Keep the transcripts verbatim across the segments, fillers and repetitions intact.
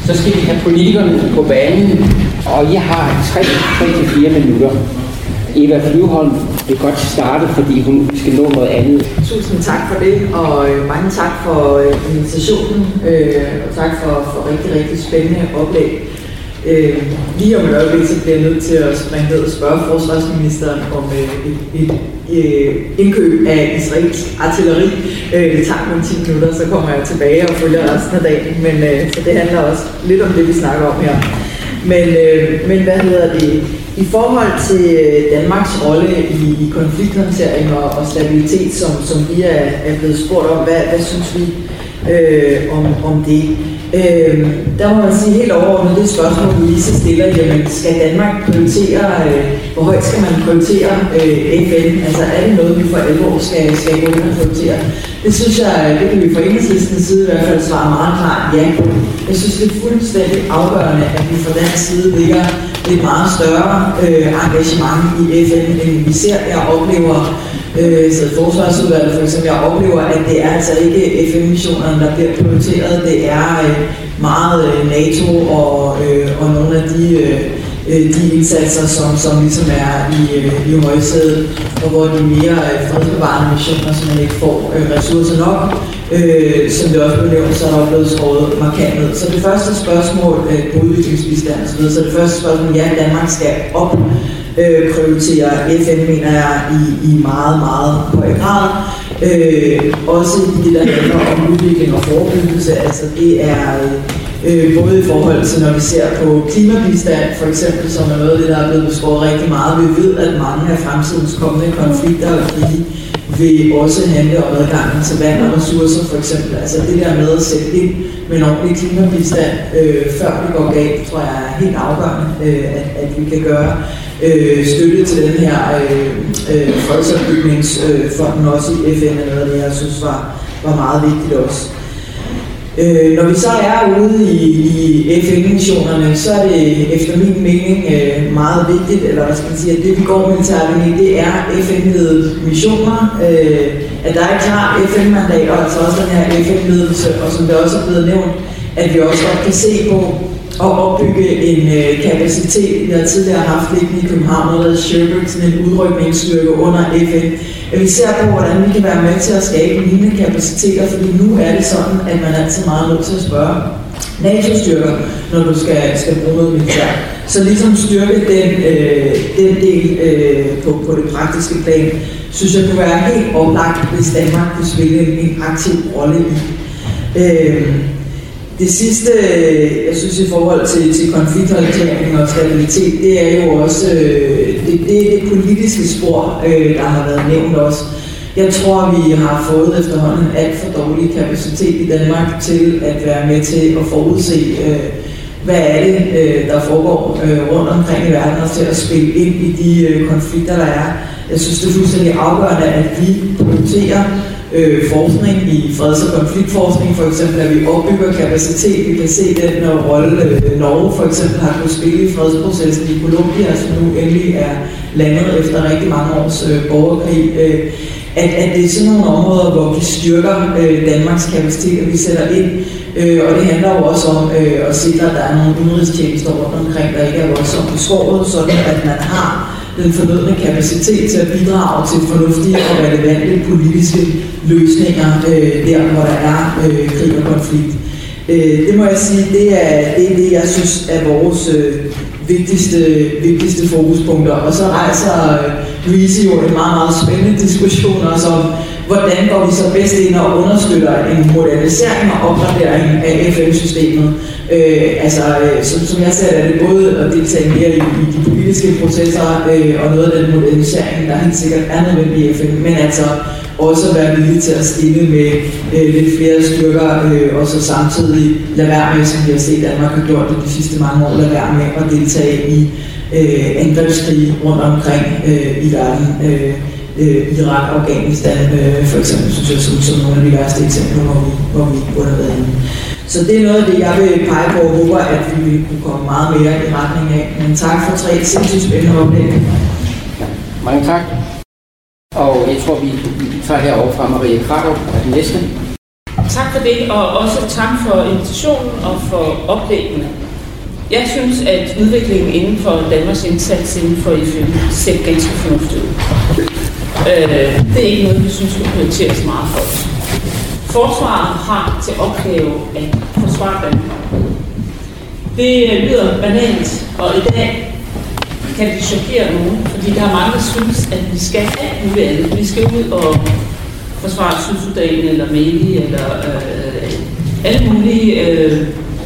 Så skal vi have politikerne på banen, og jeg har tre til fire minutter. Eva Flyvholm vil godt starte, fordi hun skal nå noget andet. Tusind tak for det, og mange tak for invitationen, og tak for, for rigtig, rigtig spændende oplæg. Lige om et øjeblik, så bliver jeg nødt til at springe ned og spørge forsvarsministeren om et, et, et indkøb af israelsk artilleri. Det tager nogle ti minutter, så kommer jeg tilbage og følger resten af dagen, men så det handler også lidt om det, vi snakker om her. Men, men hvad hedder det? I forhold til Danmarks rolle i, i konflikthåndtering og, og stabilitet, som, som vi er, er blevet spurgt om, hvad, hvad synes vi øh, om, om det? Øh, der må man sige helt overordnet det spørgsmål, Louise stiller, jamen skal Danmark prioritere, øh, hvor højt skal man prioritere øh, F N? Altså er det noget, vi for alvor skal, skal gå ind og prioritere? Det synes jeg, det kan vi fra Enhedslistens side i hvert fald svare meget klart ja på. Jeg synes, det er fuldstændig afgørende, at vi fra den side ligger et meget større øh, engagement i F N, end vi ser. Jeg oplever, øh, så forsvarsudvalget for eksempel, jeg oplever, at det er altså ikke F N-missionerne, der bliver prioriteret. Det er øh, meget øh, NATO og, øh, og nogle af de, øh, de indsatser, som, som ligesom er i, øh, i højsædet, og hvor de mere øh, fredsbevarende missioner, som man ikke får øh, ressourcer nok. Øh, som det også blev nævnt, så er der blevet skåret markant ned. Så det første spørgsmål øh, på udviklingsbistand og så videre, så det første spørgsmål, ja, Danmark skal op øh, prioritere F N, mener jeg, i, i meget, meget høj grad. Øh, også i det, der handler om udvikling og forebyggelse, altså det er øh, både i forhold til, når vi ser på klimabistand, for eksempel, som er noget af det, der er blevet beskåret rigtig meget. Vi ved, at mange af fremtidens kommende konflikter og krige vil også handle om adgangen til vand og ressourcer, for eksempel. Altså det der med at sætte ind med en ordentlig klimabistand, øh, før det går galt, tror jeg er helt afgørende, øh, at, at vi kan gøre. Øh, støtte til den her øh, øh, folksopbygningsfonden øh, også i F N er noget af det, jeg synes var, var meget vigtigt også. Øh, når vi så er ude i, i F N-missionerne, så er det efter min mening øh, meget vigtigt, eller hvad skal man sige, at det vi går militært ind i, det er F N-ledede missioner, øh, at der er et klart F N-mandat, og altså også den her F N-ledelse, og som det også er blevet nævnt, at vi også godt kan se på at opbygge en øh, kapacitet. Vi har tidligere haft liggende i København, noget der hedder Sherbrooke, sådan en udrykningsstyrke under F N. At vi ser på, hvordan vi kan være med til at skabe lignende kapaciteter, fordi nu er det sådan, at man altid meget nødt til at spørge NATO-styrker, når du skal, skal bruge noget militær. Så ligesom styrke den, øh, den del øh, på, på det praktiske plan, synes jeg kunne være helt oplagt, hvis Danmark kunne spille en, en aktiv rolle i. Øh, Det sidste, jeg synes i forhold til, til konflikthåndtering og stabilitet, det er jo også øh, det, det, det politiske spor, øh, der har været nævnt også. Jeg tror, vi har fået efterhånden alt for dårlig kapacitet i Danmark til at være med til at forudse, øh, hvad er det, øh, der foregår øh, rundt omkring i verden, og til at spille ind i de øh, konflikter, der er. Jeg synes, det er fuldstændig afgørende, at vi prioriterer Øh, forskning i freds- og konfliktforskning, for eksempel, at vi opbygger kapacitet. Vi kan se den rolle, øh, Norge for eksempel har kunnet spille i fredsprocessen i Colombia, som nu endelig er landet efter rigtig mange års øh, borgerkrig. Øh, at, at det er sådan nogle områder, hvor vi styrker øh, Danmarks kapacitet, og vi sætter ind. Øh, og det handler jo også om øh, at sikre, at der er nogle udenrigstjenester rundt omkring, der ikke er voldsomt beskåret, sådan at man har den fornødne kapacitet til at bidrage til fornuftige og relevante politiske løsninger øh, der, hvor der er øh, krig og konflikt. Øh, det må jeg sige, det er, det er det, jeg synes er vores øh, vigtigste, vigtigste fokuspunkter. Og så rejser øh, Louise jo en meget, meget spændende diskussion også om, hvordan går vi så bedst ind og understøtter en modernisering og opgradering af F N-systemet. Øh, altså, øh, som, som jeg ser det, er det både at deltage mere i, i de politiske processer øh, og noget af den modernisering, der helt sikkert er nødvendig i F N, men altså også at være villige til at stille med øh, lidt flere styrker, øh, og så samtidig lade være med, som vi har set Danmark har gjort det de sidste mange år, lade være med at deltage i øh, angrebskrige rundt omkring øh, i verden. Øh, Øh, Irak, Afghanistan, øh, for eksempel, synes jeg, som, som nogle af de værste eksempler, hvor vi, hvor vi burde have været inde. Så det er noget af det, jeg vil pege på og håber, at vi vil kunne komme meget mere i retning af. Men tak for tre sindssygt spændende oplæg. Mange tak. Og jeg tror, vi tager herovre fra Marie Krarup, er den næste. Tak for det, og også tak for invitationen og for oplæggene. Jeg synes, at udviklingen inden for Danmarks indsats inden for F N ser ganske fornuftigt ud. Det er ikke noget, vi synes skal prioriteres meget for os. Forsvaret har til opgave at forsvare Danmark. Det lyder banalt, og i dag kan det chokere nogen, fordi der er mange, der synes, at vi skal alt muligt andet. Vi skal ud og forsvare Sydsudan eller Mali eller øh, alle mulige øh,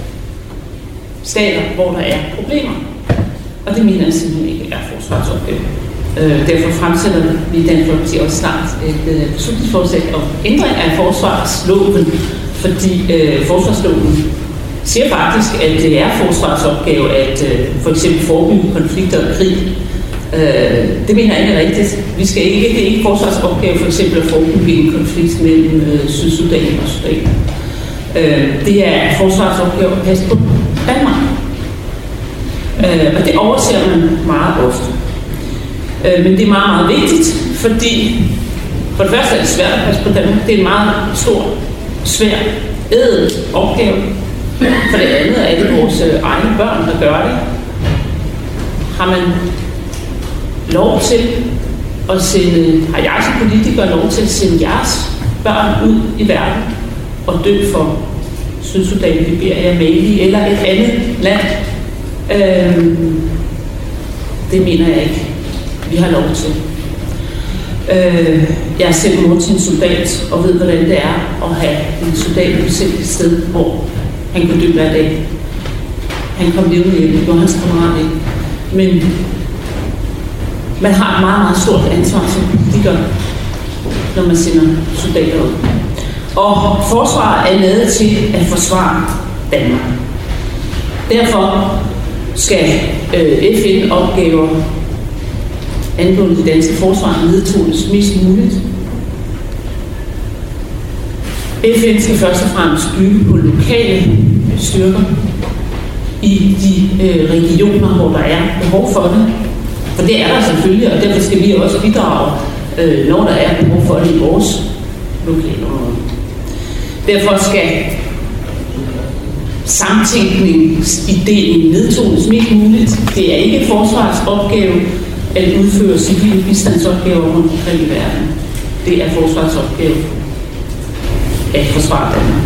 stater, hvor der er problemer. Og det mener jeg simpelthen ikke er forsvarsopgave. Øh, derfor fremsætter vi i Dansk Folkeparti også snart et øh, beslutningsforslag om ændring af forsvarsloven, fordi øh, forsvarsloven siger faktisk, at det er forsvarsopgave at øh, for eksempel forebygge konflikter og krig. Øh, det mener jeg ikke er rigtigt. Vi skal ikke, det er ikke forsvarsopgave for eksempel at forebygge en konflikt mellem øh, Sydsudan og Sudan. Øh, det er forsvarsopgave at passe på Danmark. Øh, og det overser man meget ofte. Øh, men det er meget, meget vigtigt, fordi for det første er det svært at passe på Danmark. Det er en meget stor, svær, ædel opgave. For det andet er det vores egne børn, der gør det. Har man lov til at sende, har jeg som politiker lov til at sende jeres børn ud i verden og dø for Sydsudan, Liberia, Mali eller et andet land? Øhm, det mener jeg ikke, vi har lov til. Øh, jeg er selv mor til en soldat og ved, hvordan det er at have en soldat udsendt et sted, hvor han kunne dø hver dag. Han kom levende hjem, det var hans kammerat ikke. Men man har et meget, meget stort ansvar som politiker, når man sender soldater ud. Og forsvaret er lavet til at forsvare Danmark. Derfor skal øh, F N-opgaver angående det danske forsvar nedtones mest muligt. F N skal først og fremmest bygge på lokale styrker i de øh, regioner, hvor der er behov for det. For det er der selvfølgelig, og derfor skal vi også bidrage, øh, når der er behov for det i vores lokale område. Derfor skal samtænkningsideen nedtones mest muligt. Det er ikke forsvarets opgave at udføre civile bistandsopgaver rundt omkring i verden. Det er forsvarets opgave at forsvare Danmark.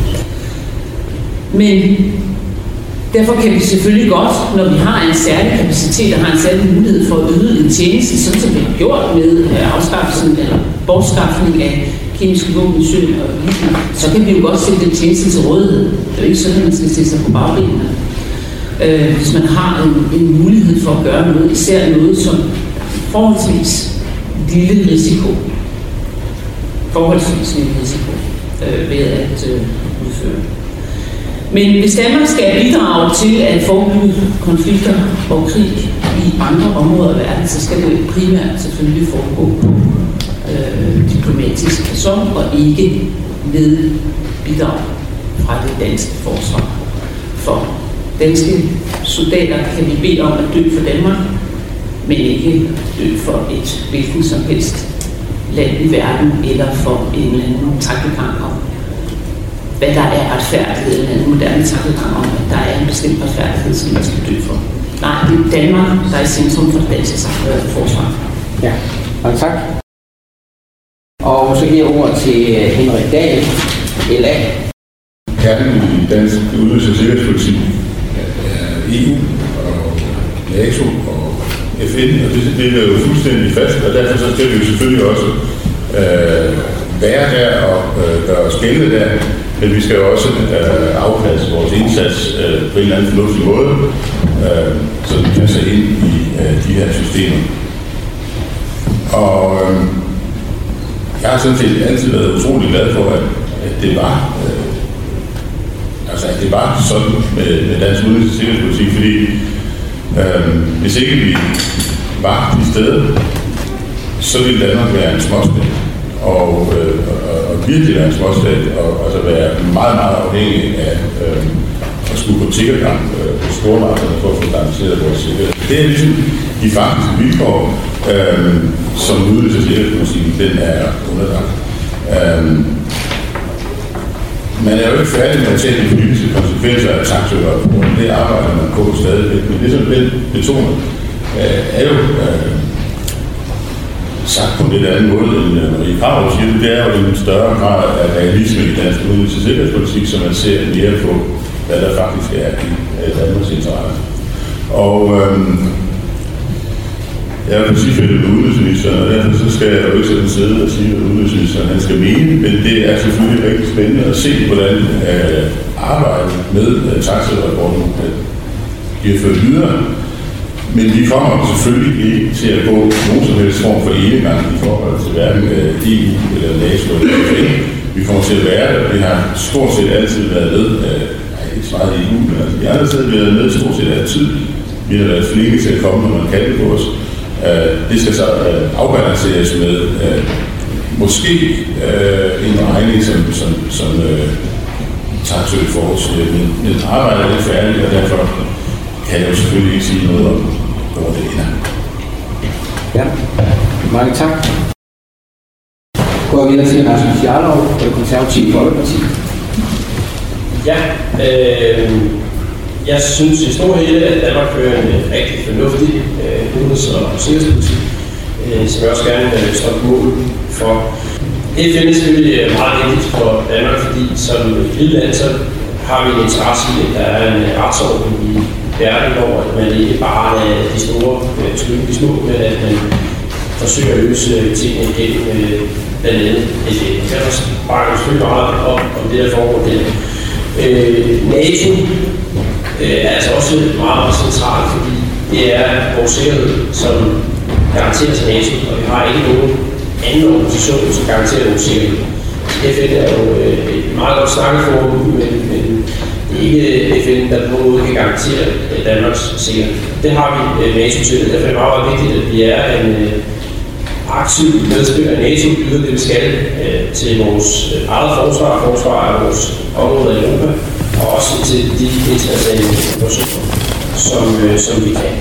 Men derfor kan vi selvfølgelig godt, når vi har en særlig kapacitet og har en særlig mulighed for at yde en tjeneste, sådan som vi har gjort med afskaffelsen eller bortskaffning af kemiske våben i søen og lignende, så kan vi jo godt sætte den tjeneste til rådighed. Det er jo ikke sådan, at man skal sætte sig på bagbenene. Øh, hvis man har en, en mulighed for at gøre noget, især noget som forholdsvis lille risiko. Forholdsvis lille risiko øh, ved at øh, udføre. Men hvis Danmark skal bidrage til at forebygge konflikter og krig i andre områder af verden, så skal det primært selvfølgelig foregå på øh, diplomatisk person og ikke ved bidrag fra det danske forsvar. For danske soldater kan vi bede om at dø for Danmark, men ikke dø for et hvilken som helst land i verden eller for en eller anden tankegang om, hvad der er retfærdighed, eller en moderne tankegang om, at der er en bestemt retfærdighed, som man skal dø for. Nej, det er Danmark, der er i centrum for det danske forsvar. Ja, og tak. Og så giver jeg ordet til Henrik Dahl, L A. Kernen i dansk udenrigs- og sikkerhedspolitik er E U og NATO og F N, og det, det er jo fuldstændig fast, og derfor så skal vi jo selvfølgelig også øh, være der og øh, gøre os gældende der, men vi skal jo også øh, afpasse vores indsats øh, på en eller anden fornuftig måde, øh, så vi kan se ind i øh, de her systemer. Og øh, jeg har sådan set altid været utrolig glad for, at, at det var øh, altså at det var sådan med, med dansk udenrigs- og sikkerhedspolitik, fordi øh, hvis ikke vi var i stedet, så ville Danmark være en småstat, og, øh, og, og virkelig være en småstat, og altså være meget, meget afhængig af øh, at skulle gå tiggergang øh, på stormarkederne for at få garanteret vores sikkerhed. Det er ligesom de faktiske vilkår, øh, som udenrigs- og sikkerhedspolitikken, den er underlagt. Øh, man er jo ikke færdig med at tage de politiske konsekvenser af taxarapporten. Det arbejder man på stadigvæk. Men det, som den betoner, er jo øh, sagt på en lidt anden måde, end Marie Krarup siger det, det er jo en større grad af realisme i dansk udenrigs- og sikkerhedspolitik, som man ser mere på, hvad der faktisk er i Danmarks interesse. Og øhm, jeg er partifølge med udenrigsministeren, og derfor så skal jeg jo ikke sådan sidde og sige, hvad udenrigsministeren han skal mene, men det er selvfølgelig rigtig spændende at se, hvordan øh, arbejdet med øh, taxarapporten øh, bliver ført videre. Men vi kommer selvfølgelig ikke til at gå nogen som helst form for enegang i forhold til hverken E U eller NATO eller F N. Vi kommer til at være det, og vi har stort set altid været med, øh, ikke så meget E U, men altså, vi har altid været med stort set altid. Vi har været flinke til at komme, når man kan det på os. Uh, det skal så uh, afbalanceres med uh, måske uh, en regning, som, som, som uh, tager til et forhold til, men, men arbejdet er ikke færdigt, og derfor kan jeg jo selvfølgelig ikke sige noget om, hvor det ender. Ja, mange tak. Går vi videre til Rasmus Jarlov fra Det Konservative Folkeparti. Ja, øh, jeg synes i stor hele, at Danmark fører en rigtig fornuftig øh, udenrigs- og sikkerhedspolitik, øh, som jeg også gerne vil stå på mål for. Det findes selvfølgelig meget vigtigt for Danmark, fordi som et lille land, så har vi en interesse i, at der er en retsorden i verden, hvor man ikke bare er de store, øh, de små, men at man forsøger at løse tingene gennem øh, blandt andet F N. Derfor bakker vi selvfølgelig meget op om det der forhold der. Øh, NATO øh, er altså også meget, meget centralt, fordi det er vores sikkerhed, som garanterer til NATO, og vi har ikke nogen anden organisation, som garanterer vores sikkerhed. F N er jo øh, et meget godt snakkeforum, men, men det er ikke F N, der på en måde kan garantere øh, Danmarks sikkerhed. Det har vi øh, NATO til, og derfor er det meget, meget vigtigt, at vi er en øh, aktiv medspiller af NATO, yder det vi skal øh, til vores øh, eget forsvar, forsvar af vores områder i Europa, og også til de internationale operationer, som, øh, som vi kan.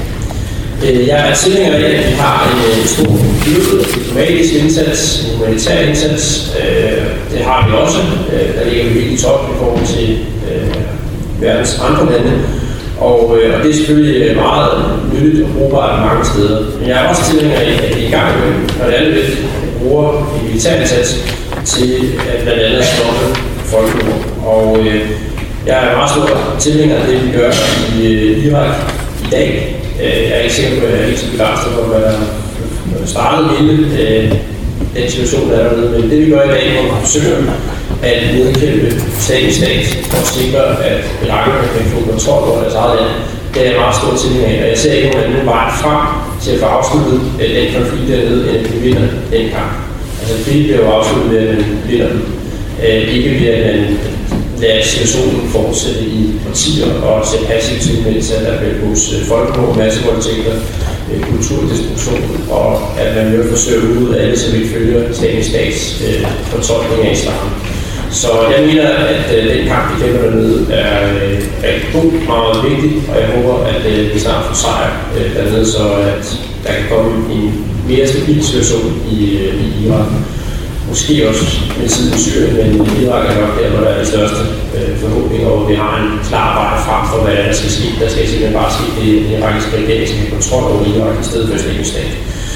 Øh, jeg er tilhænger af, at vi har en øh, stor diplomatisk indsats, en humanitær indsats. Øh, det har vi også. Øh, der ligger vi helt i top i forhold til øh, verdens andre lande. Og, øh, og det er selvfølgelig meget nyttigt og brugbart mange steder. Men jeg er også tilhænger af, at vi i gang med, når det andet bruger en militær indsats til at blandt andet stoppe folkemord. Og øh, jeg er meget stor tilhænger af det, vi gør i øh, Irak i dag. Øh, jeg er ikke sikker på, at jeg er ikke så begejstret for, hvad der startede hele øh, den situation, der er dernede. Men det vi gør i dag, hvor vi forsøger at nedkæmpe statens stat for at sikre, at irakkerne kan få kontrol over deres eget land, det er en meget stor tilhæng af. Og jeg ser ikke nogen anden vej frem til at få afsluttet øh, den konflikt dernede, end at vi vinder den kamp. Altså det bliver jo afsluttet ved, at man vinder den. Øh, ikke ved, at man lader situationen fortsætte i årtier og se passivt til, mens der bliver hos folkemord, massevoldtægter, kulturdestruktion, og at man vil forsøge at udrydde alle, som ikke følger statens stats øh, fortolkning af islam. Så jeg mener, at øh, den kamp, vi kæmper dernede, er øh, rigtig god, meget vigtig, og jeg håber, at øh, vi snart får sejr øh, dernede, så at der kan komme en mere stabil situation i, øh, i Irak. Måske også med tiden i Syrien, men Irak er nok der, hvor der er de største øh, forhåbninger, og vi har en klar vej frem for, hvad der skal ske. Der skal simpelthen bare ske, det den irakiske regering skal have kontrol over Irak i stedet for Islamisk Stat.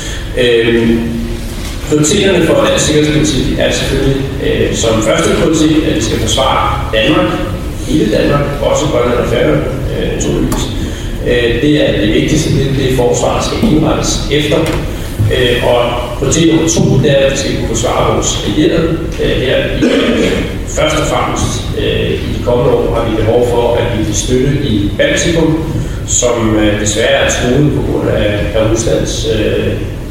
Øh, prioriteterne for dansk sikkerhedspolitik er selvfølgelig øh, som første prioritet, at vi skal forsvare Danmark, hele Danmark, også Grønland og Færøerne, øh, naturligvis. Øh, det er det vigtigste, det, det forsvar skal indrettes efter. Øh, og prioritet nummer to, det er, at vi skal kunne forsvare vores allierede. Øh, her i, øh, først og fremmest øh, i de kommende år har vi behov for, at vi kan støtte i Baltikum, som øh, desværre er truet på grund af, af Ruslands øh,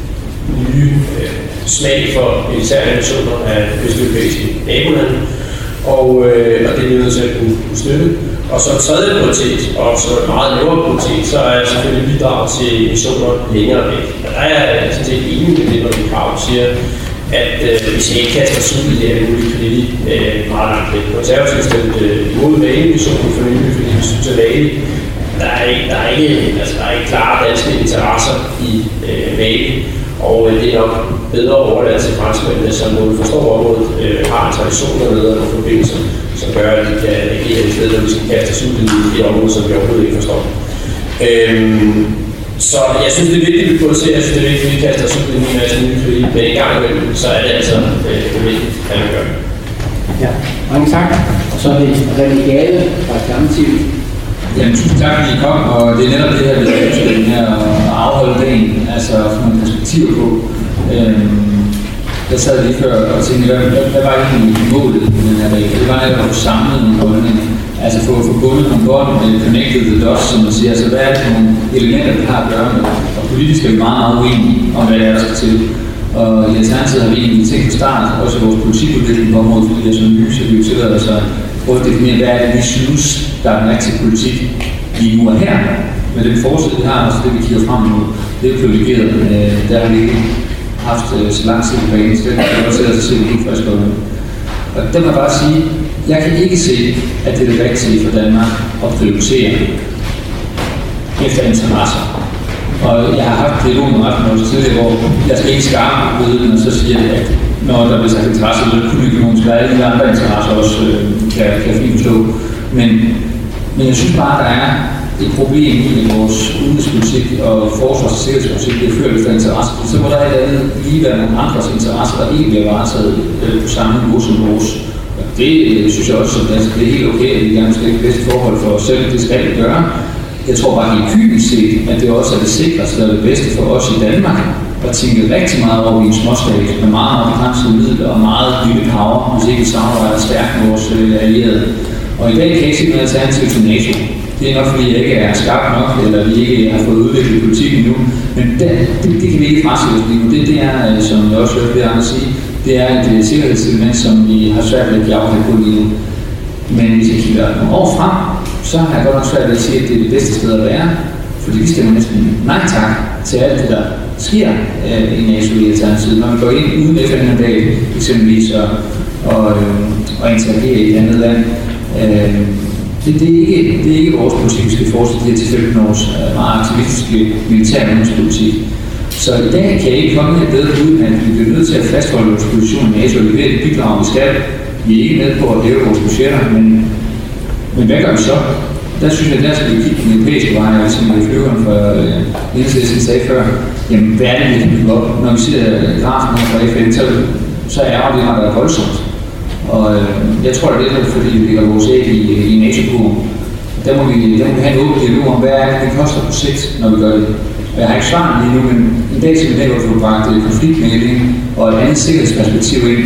nye øh, smag for militære nationer af østeuropæiske nabolande. Og, øh, og det er vi nødt til at kunne støtte. Og så tredje prioritet, og så meget lavere prioritet, så er jeg selvfølgelig bidrag til missioner længere væk. Og der er jeg sådan set enig med det, når vi Krarup siger, at øh, vi skal ikke kaste os ud i det her muligt, fordi vi øh, meget langt væk. Konservativt stemte øh, imod Mali-missionen for nylig, fordi vi synes, at Mali, der er ikke, der er ikke, altså, der er ikke klare danske interesser i øh, Mali. Og øh, det er nok bedre overladt til franskmændene, som nu forstår området, øh, har en tradition og noget og forbindelser, som gør, at de kan agere i stedet, når vi skal kaste os ud i et område, som vi overhovedet ikke forstår. Øhm, så jeg synes, det er vigtigt, at vi producerer. Jeg synes, det er vigtigt, at vi kaster os ud i en masse nye krige, men i gang imellem, så er det altså øh, vigtigt, at man gør det. Ja, mange tak. Og så er det René Gade fra Alternativet. Jamen, tusind tak, fordi I kom, og det er netop det her, vi ønsker den her at afholde dagen, altså at få nogle perspektiver på. Øhm, jeg sad lige før og tænkte, hvad, hvad, hvad var egentlig målet med den her dag? Det var netop at få samlet nogle holdninger, altså få forbundet nogle bånd, connected the dots, som man siger, altså hvad er det for nogle elementer, vi har at gøre med? Og politisk er vi meget, meget uenige om, hvad det er, der skal til. Og i Alternativet har vi egentlig tænkt fra start, også i vores politikudvikling på området, fordi det er så nye, så vi jo tillader os at prøve at definere, hvad er det, vi synes, der er den rigtige politik lige nu og her. Med den forsøg, vi har, og så det, vi kigger frem mod, det er privilegeret. Der har vi ikke haft så lang tid på banen, så det kan også sætte sig selv helt frisk over. Og der må jeg bare sige, jeg kan ikke se, at det er det rigtige for Danmark at prioritere efter interesser. Og jeg har haft dialog med resten af vores tidligere, hvor jeg skal ikke skarpe ved den, og så siger jeg, at når der bliver sagt interesse, så er det kun økonomisk, der er alle de andre interesser også, øh, kan, kan jeg fint forstå. Men, men jeg synes bare, at der er et problem i vores udenrigspolitik og forsvars- og sikkerhedspolitik, det er ført efter interesse. Så må der et andet lige være nogle andres interesser, der ikke bliver varetaget øh, på samme niveau som vores. Og det øh, synes jeg også, at det er helt okay, at vi gerne skal have det bedste forhold for os selv. Det skal vi gøre. Jeg tror bare helt kynisk set, at det også er det sikreste og det bedste for os i Danmark at tænke rigtig meget over i en småstat med meget, meget begrænsede midler og meget lille power, hvis ikke vi samarbejder stærkt med vores allierede. Og i dag kan jeg ikke se noget alternativ til NATO. Det er nok fordi jeg ikke er skarp nok, eller vi ikke har fået udviklet politikken endnu, men det, det, det kan vi ikke frasætte os lige nu. Det, det er, som jeg også hørte flere andre sige, det er et sikkerhedselement, som vi har svært ved at give afhæng på lige nu. Men hvis jeg kigger nogle år frem, så har jeg godt nok svært ved at sige, at det er det bedste sted at være, fordi vi stemmer næsten nej tak til alt det, der sker øh, i NATO i Alternativet. Når vi går ind uden F N-mandat, eksempelvis, og, og, øh, og interagerer i et andet land, øh, det, det, er ikke, det er ikke vores politik, vi skal fortsætte det til femten års øh, meget aktivistiske militære udenrigspolitik. Så i dag kan jeg ikke komme med et bedre bud, at vi bliver nødt til at fastholde vores position i NATO, og levere det bidrag, vi skal. Vi er ikke med på at hæve vores budgetter, men Men hvad gør vi så? Der synes jeg, der skal vi kigge på den europæiske vej, og som jeg flyveren for Enhedslisten sagde før, jamen hvad er det, vi kan bygge op? Når vi ser grafen her fra F N, så, så er det har været voldsomt. Og øh, jeg tror, det er lidt, fordi vi lægger vores æg i, i NATO-kurven. Der må vi, der må vi have en åben dialog om, hvad er det, det koster på sigt, når vi gør det. Og jeg har ikke svaret lige nu, men i dag skal vi netop få bragt konfliktmægling og et andet sikkerhedsperspektiv ind.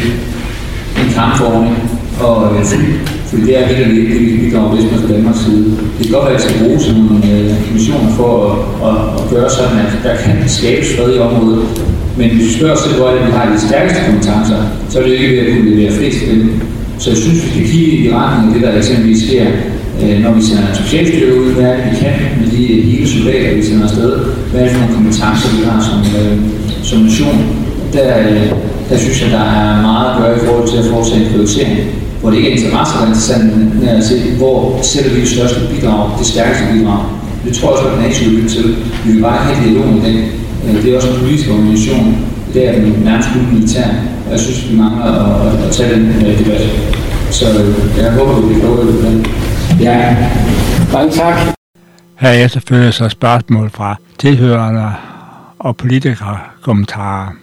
En kampforordning og øh, fordi det er virkelig ikke det, vi bidrager bedst med fra Danmarks side. Det kan godt være, at jeg skal bruge sådan nogle øh, missioner for at, at, at gøre sådan, at der kan skabes fred i området. Men hvis vi spørger os selv, hvor er det, vi har de stærkeste kompetencer, så er det jo ikke ved at kunne levere flest til dem. Så jeg synes, vi skal kigge i retning af det, der eksempelvis sker, øh, når vi sender en specialstyrke ud. Hvad er det, vi kan med de hele soldater, vi sender afsted? Hvad er det for nogle kompetencer, vi har som, øh, som nation? Der, øh, der synes jeg, der er meget at gøre i forhold til at foretage en prioritering, hvor det ikke er interesse, der er interessant, men at se, hvor sætter vi det største bidrag, det stærkeste bidrag. Det tror jeg også, at NATO vil lytte til. Vi vil bare have dialog i dag. Det er også en politisk organisation. Det er den nærmest kun militær. Og jeg synes, vi mangler at, at tage den debat. Så jeg håber, vi bliver klogere på den. Ja, mange tak. Herefter følger så spørgsmål fra tilhørende og politikere kommentarer.